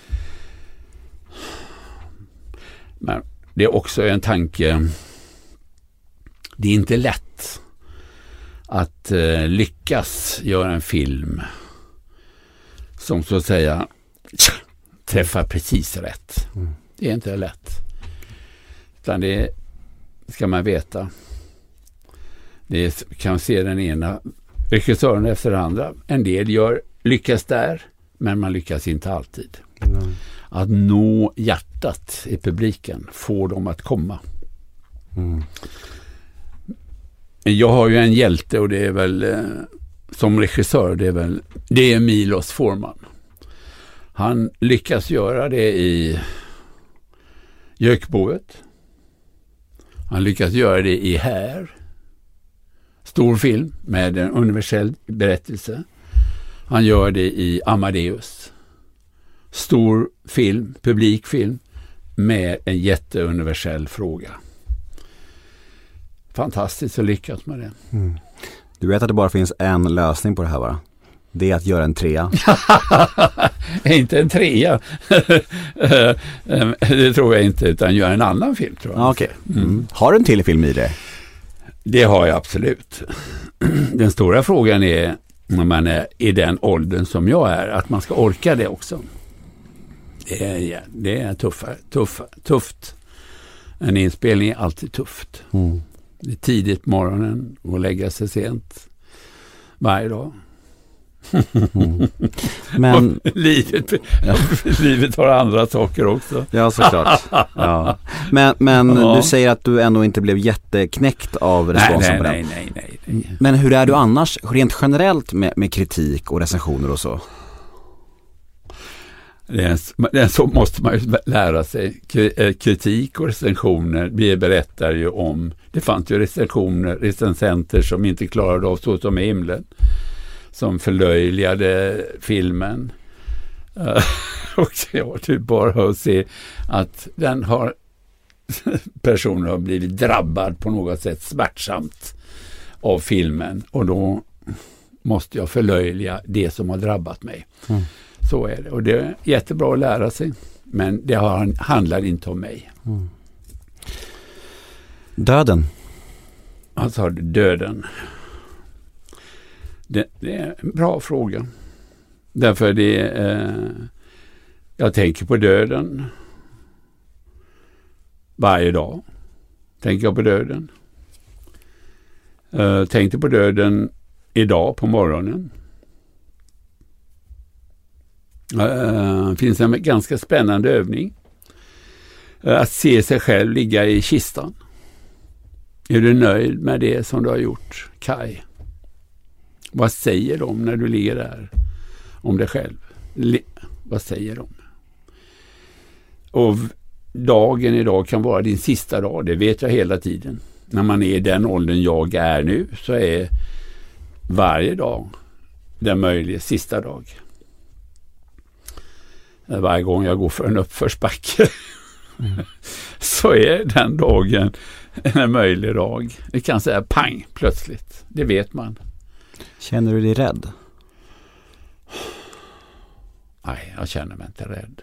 Men det är också en tanke, det är inte lätt att lyckas göra en film som så att säga träffar precis rätt. Det är inte lätt. Utan det ska man veta. Det kan se den ena regissören efter den andra. En del lyckas där, men man lyckas inte alltid. Att nå hjärtat i publiken, få dem att komma. Jag har ju en hjälte och det är väl som regissör, det är Milos Forman. Han lyckas göra det i Gökboet. Han lyckas göra det i Här. Stor film med en universell berättelse. Han gör det i Amadeus. Stor film, publikfilm med en jätteuniversell fråga. Fantastiskt att lyckas med det. Du vet att det bara finns en lösning på det här, va? Det är att göra en 3. Inte en 3. Det tror jag inte, utan göra en annan film, tror jag. Okay. Har du en till film i det? Det har jag absolut. Den stora frågan är, när man är i den åldern som jag är, att man ska orka det också. Det är tufft. En inspelning är alltid tufft. Det är tidigt på morgonen och lägga sig sent varje dag. Men livet har andra saker också. Ja, såklart. Ja. Men du säger att du ändå inte blev jätteknäckt av responsen på den. Nej. Men hur är du annars rent generellt med kritik och recensioner och så? Så måste man ju lära sig. Kritik och recensioner, vi berättar ju om, det fanns ju recensenter som inte klarade av Så som i himlen, som förlöjligade filmen. Och det var typ bara att se att personen har blivit drabbad på något sätt smärtsamt av filmen, och då måste jag förlöjliga det som har drabbat mig. Så är det. Och det är jättebra att lära sig. Men det handlar inte om mig. Döden. Alltså döden. Det är en bra fråga. Därför jag tänker på döden varje dag. Tänker jag på döden. Tänkte på döden idag på morgonen. Finns en ganska spännande övning. Att se sig själv ligga i kistan. Är du nöjd med det som du har gjort, Kai? Vad säger de när du ligger där om dig själv? Vad säger de? Och dagen idag kan vara din sista dag, det vet jag hela tiden. När man är i den åldern jag är nu, så är varje dag den möjliga sista dag. Varje gång jag går för en uppförsbacke så är den dagen en möjlig dag. Det kan säga pang plötsligt. Det vet man. Känner du dig rädd? Nej, jag känner mig inte rädd.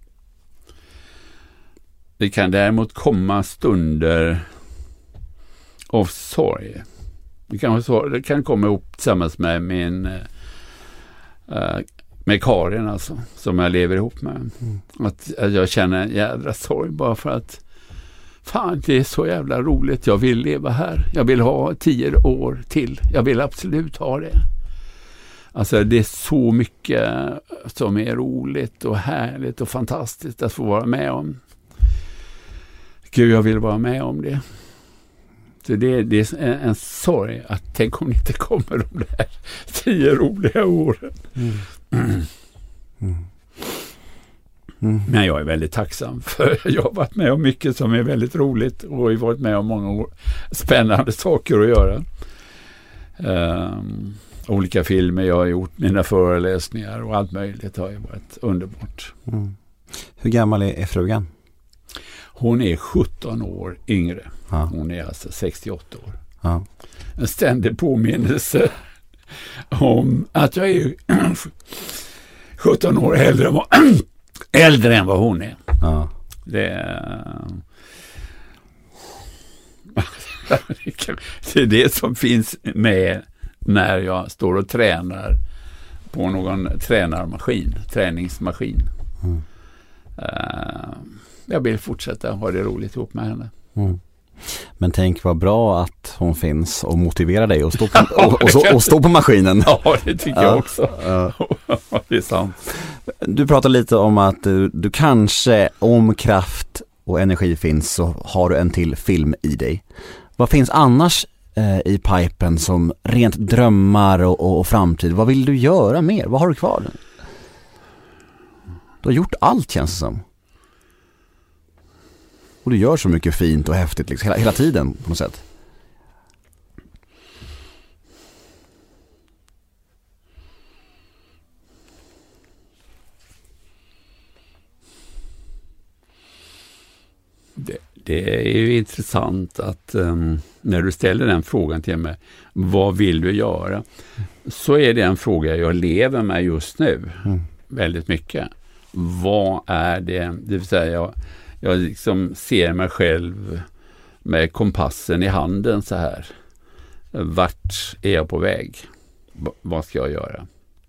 Det kan däremot komma stunder av sorg. Det kan komma upp tillsammans med med Karin alltså, som jag lever ihop med. Att jag känner en jädra sorg bara för att fan, det är så jävla roligt. Jag vill leva här. Jag vill ha 10 år till. Jag vill absolut ha det. Alltså det är så mycket som är roligt och härligt och fantastiskt att få vara med om. Gud, jag vill vara med om det. Så det är en sorg att tänk om det inte kommer de där 10 roliga åren. Men jag är väldigt tacksam för jag har varit med om mycket som är väldigt roligt och har varit med om många spännande saker att göra. Olika filmer jag har gjort, mina föreläsningar och allt möjligt har ju varit underbart. Hur gammal är frugan? Hon är 17 år yngre. Hon är alltså 68 år. En ständig påminnelse om att jag är 17 år äldre än vad hon är. Det är det som finns med när jag står och tränar på någon träningsmaskin. Jag vill fortsätta ha det roligt ihop med henne. Men tänk vad bra att hon finns och motiverar dig och stå på maskinen. Ja, det tycker jag också. Det är sant. Du pratar lite om att du kanske, om kraft och energi finns, så har du en till film i dig. Vad finns annars i pipen som rent drömmar och framtid? Vad vill du göra mer? Vad har du kvar? Du har gjort allt, känns det som. Och du gör så mycket fint och häftigt liksom, hela tiden på något sätt. Det är ju intressant att när du ställer den frågan till mig, vad vill du göra? Så är det en fråga jag lever med just nu väldigt mycket. Vad är det? Det vill säga jag liksom ser mig själv med kompassen i handen så här. Vart är jag på väg? Vad ska jag göra?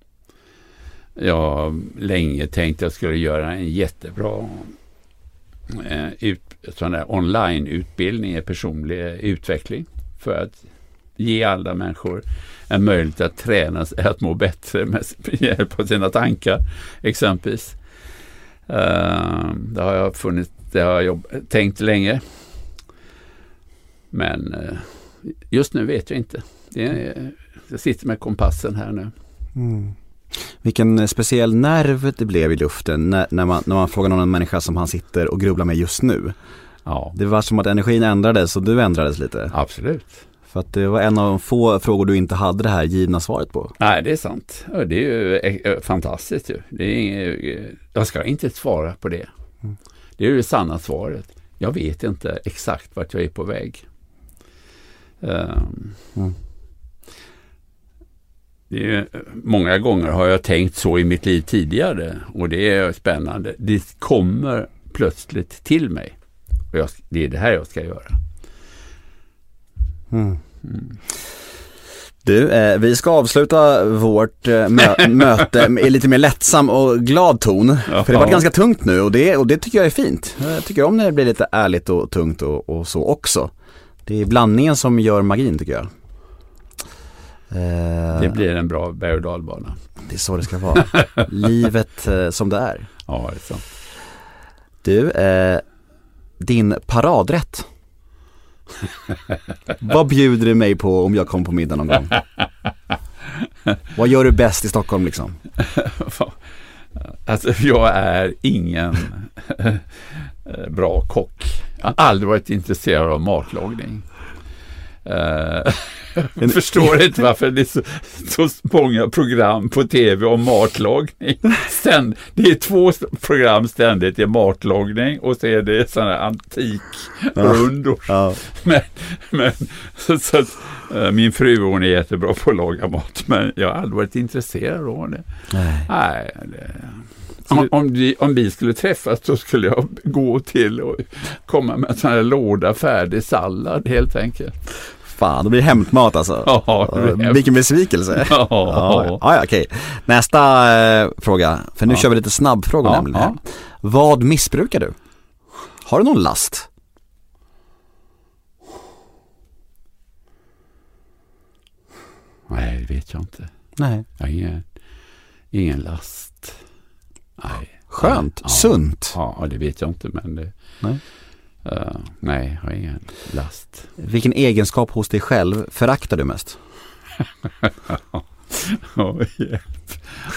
Jag länge tänkte jag skulle göra en jättebra sån där online-utbildning i personlig utveckling för att ge alla människor en möjlighet att träna sig att må bättre med hjälp av sina tankar exempelvis. Det har jag tänkt länge, men just nu vet jag inte. Jag sitter med kompassen här nu. Vilken speciell nerv det blev i luften när man frågar någon människa som han sitter och grubblar med just nu. Ja. Det var som att energin ändrades och du ändrades lite. Absolut. För att det var en av de få frågor du inte hade det här givna svaret på. Nej, det är sant. Det är ju fantastiskt ju. Jag ska inte svara på det. Det är ju det sanna svaret. Jag vet inte exakt vart jag är på väg. Det är, många gånger har jag tänkt så i mitt liv tidigare och det är spännande. Det kommer plötsligt till mig. Och det är det här jag ska göra. Du, vi ska avsluta vårt möte med lite mer lättsam och glad ton. För det har varit ganska tungt nu och det tycker jag är fint. Jag tycker om när det blir lite ärligt och tungt och så också. Det är blandningen som gör magin, tycker jag. Det blir en bra berg- och dalbana. Det är så det ska vara. Livet som det är. Ja, det är sant. Du, din paradrätt. Vad bjuder du mig på om jag kommer på middag någon gång? Vad gör du bäst i Stockholm liksom? Alltså, jag är ingen bra kock. Jag har aldrig varit intresserad av matlagning. Jag förstår inte varför det är så många program på tv om matlagning. Det är 2 program ständigt, det är matlagning och så är det sådana antikrundor. Men så min fru, hon är jättebra på att laga mat, men jag har aldrig varit intresserad av det. Nej. Om vi skulle träffas så skulle jag gå till och komma med en sån här låda färdig sallad helt enkelt. Fan, det blir hämtmat alltså. Ja, vilken besvikelse. Ja, okej. Nästa fråga, för nu kör vi lite snabbfrågor nämligen. Ja. Vad missbrukar du? Har du någon last? Nej, det vet jag inte. Nej. Jag har ingen last. Nej. Skönt, sunt. Ja, det vet jag inte, men det... Nej. Nej, jag har ingen last. Vilken egenskap hos dig själv föraktar du mest? Hjälp.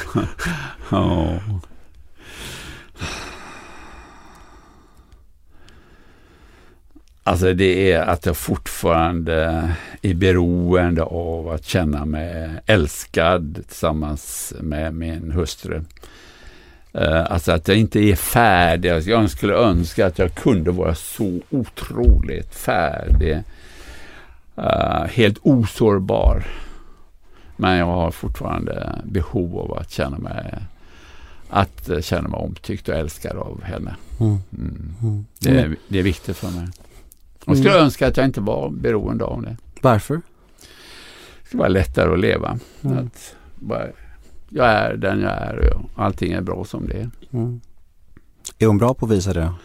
Alltså det är att jag fortfarande är beroende av att känna mig älskad tillsammans med min hustru. Alltså att jag inte är färdig. Jag skulle önska att jag kunde vara så otroligt färdig. Helt osårbar. Men jag har fortfarande behov av att känna mig omtyckt och älskad av henne. Det är viktigt för mig. Jag skulle önska att jag inte var beroende av det. Varför? Det skulle vara lättare att leva. Att jag är den jag är och allting är bra som det är. Är hon bra på att visa det?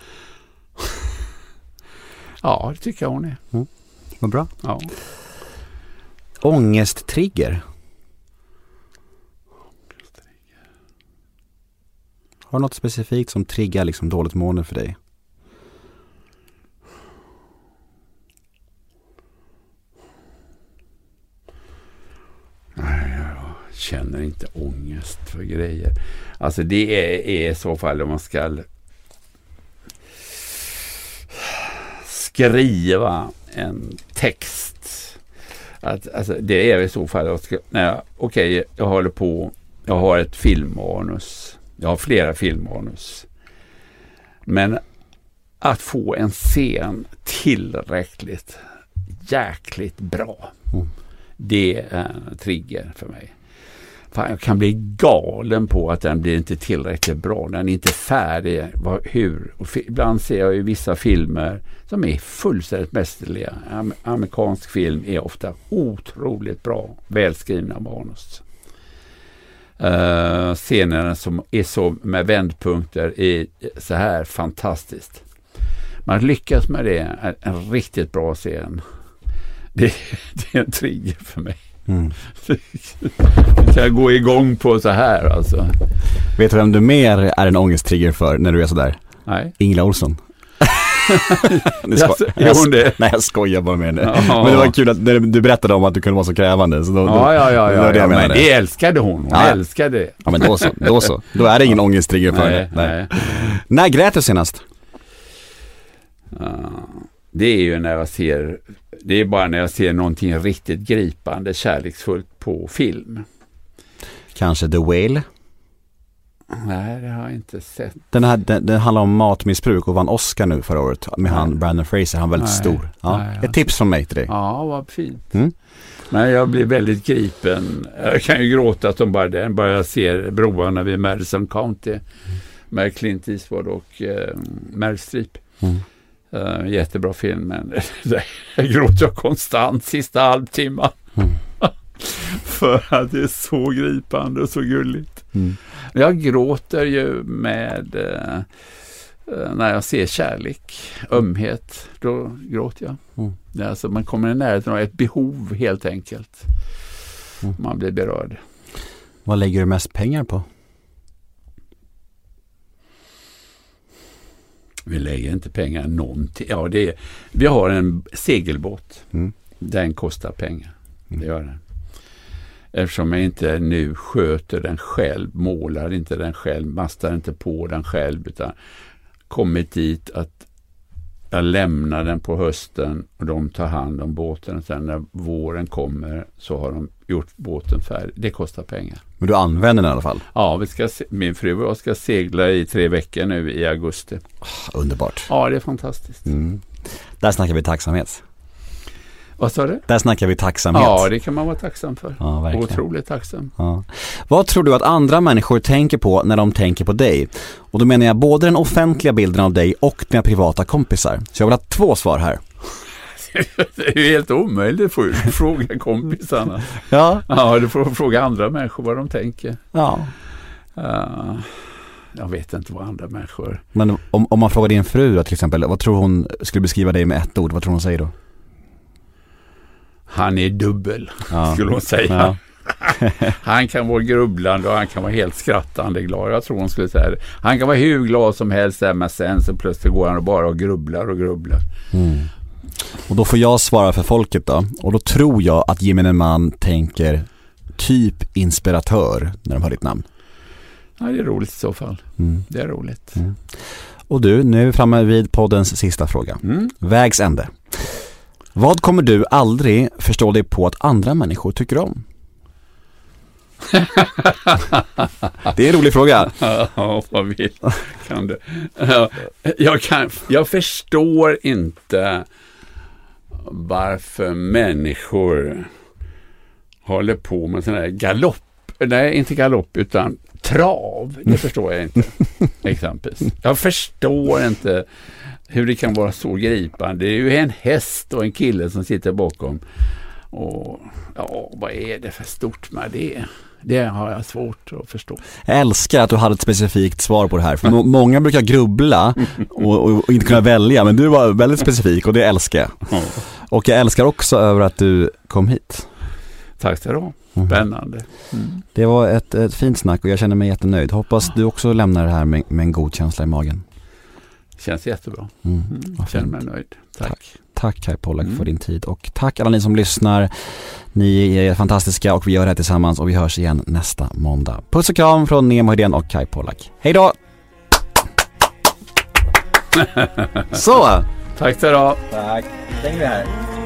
Ja, det tycker jag hon är. Vad bra. Ja. Ångesttrigger. Har du något specifikt som triggar liksom dåligt mående för dig? Nej, jag känner inte ångest för grejer. Alltså det är i så fall om man ska skriva en text. Alltså det är i så fall jag har ett filmmanus. Jag har flera filmmanus. Men att få en scen tillräckligt jäkligt bra. Det är en trigger för mig. Fan, jag kan bli galen på att den blir inte tillräckligt bra. Den är inte färdig. Ibland ser jag ju vissa filmer som är fullständigt mästerliga. Amerikansk film är ofta otroligt bra. Välskrivna manus. Scenerna som är så med vändpunkter är så här fantastiskt. Man lyckas med det. En riktigt bra scen. Det är en trigger för mig. Kan jag gå igång på så här alltså. Vet du vem du mer är en ångesttrigger för när du är så där? Nej. Ingela Olsson. Nej, jag skojar bara med det. Men det var kul att när du berättade om att du kunde vara så krävande. Så ja, men det älskade hon. Hon älskade det. Ja, men då så. Då är det ingen ångesttrigger för det. Nej. När grät du senast? Det är ju det är bara när jag ser någonting riktigt gripande, kärleksfullt på film. Kanske The Whale? Nej, det har jag inte sett. Den handlar om matmissbruk och vann Oscar nu förra året med Brandon Fraser, han är väldigt stor. Ja. Ett tips från mig till dig. Ja, vad fint. Men jag blir väldigt gripen. Jag kan ju gråta som bara jag ser broarna vid Madison County med Clint Eastwood och Meryl Streep. Jättebra film, men jag gråter konstant sista halvtimman. För att det är så gripande och så gulligt. Jag gråter ju med när jag ser kärlek, ömhet, då gråter jag. Det är alltså, man kommer i närheten av ett behov helt enkelt. Man blir berörd. Vad lägger du mest pengar på? Vi lägger inte pengar någonting. Ja, vi har en segelbåt. Den kostar pengar. Det gör den. Eftersom jag inte nu sköter den själv, målar inte den själv, mastar inte på den själv, utan kommit dit att jag lämnar den på hösten och de tar hand om båten. Och sen när våren kommer så har de gjort båten färdig. Det kostar pengar. Men du använder den i alla fall? Ja, min fru och jag ska segla i 3 veckor nu i augusti. Underbart. Ja, det är fantastiskt. Där snackar vi tacksamhet. Vad sa du? Där snackar vi tacksamhet. Ja, det kan man vara tacksam för. Ja, verkligen. Otroligt tacksam. Ja. Vad tror du att andra människor tänker på när de tänker på dig? Och då menar jag både den offentliga bilden av dig och dina privata kompisar. Så jag vill ha 2 svar här. Det är ju helt omöjligt. Du får fråga kompisarna. Ja. Ja, du får fråga andra människor vad de tänker. Ja. Jag vet inte vad andra människor... Men om man frågar din fru då, till exempel, vad tror hon skulle beskriva dig med ett ord? Vad tror hon säger då? Han är dubbel, skulle hon säga. Ja. Han kan vara grubblande och han kan vara helt skrattande glad. Jag tror hon skulle säga det. Han kan vara hur glad som helst där, men sen så plötsligt går han och bara och grubblar. Och då får jag svara för folket då. Och då tror jag att gemene man tänker typ inspiratör när de hör ditt namn. Ja, det är roligt i så fall. Det är roligt. Och du, nu är vi framme vid poddens sista fråga. Vägs ände. Vad kommer du aldrig förstå dig på att andra människor tycker om? Det är en rolig fråga. Ja, vad vill kan du? Jag förstår inte varför människor håller på med sån här galopp. Nej, inte galopp utan trav. Det förstår jag inte. Exempelvis. Jag förstår inte hur det kan vara så gripande. Det är ju en häst och en kille som sitter bakom. Och ja, vad är det för stort med det? Det har jag svårt att förstå. Jag älskar att du hade ett specifikt svar på det här. För många brukar grubbla och inte kunna välja. Men du var väldigt specifik och det älskar jag. Och jag älskar också över att du kom hit. Tack så då. Spännande. Det var ett fint snack och jag känner mig jättenöjd. Hoppas du också lämnar det här med en god känsla i magen. Känns jättebra. Jag känner mig nöjd. Tack Kai Pollak för din tid. Och tack alla ni som lyssnar. Ni är fantastiska och vi gör det här tillsammans och vi hörs igen nästa måndag. Puss och kram från Nemo Hedén och Kai Pollak. Hej då! Så! Tack så då. Tack. Stänger vi här.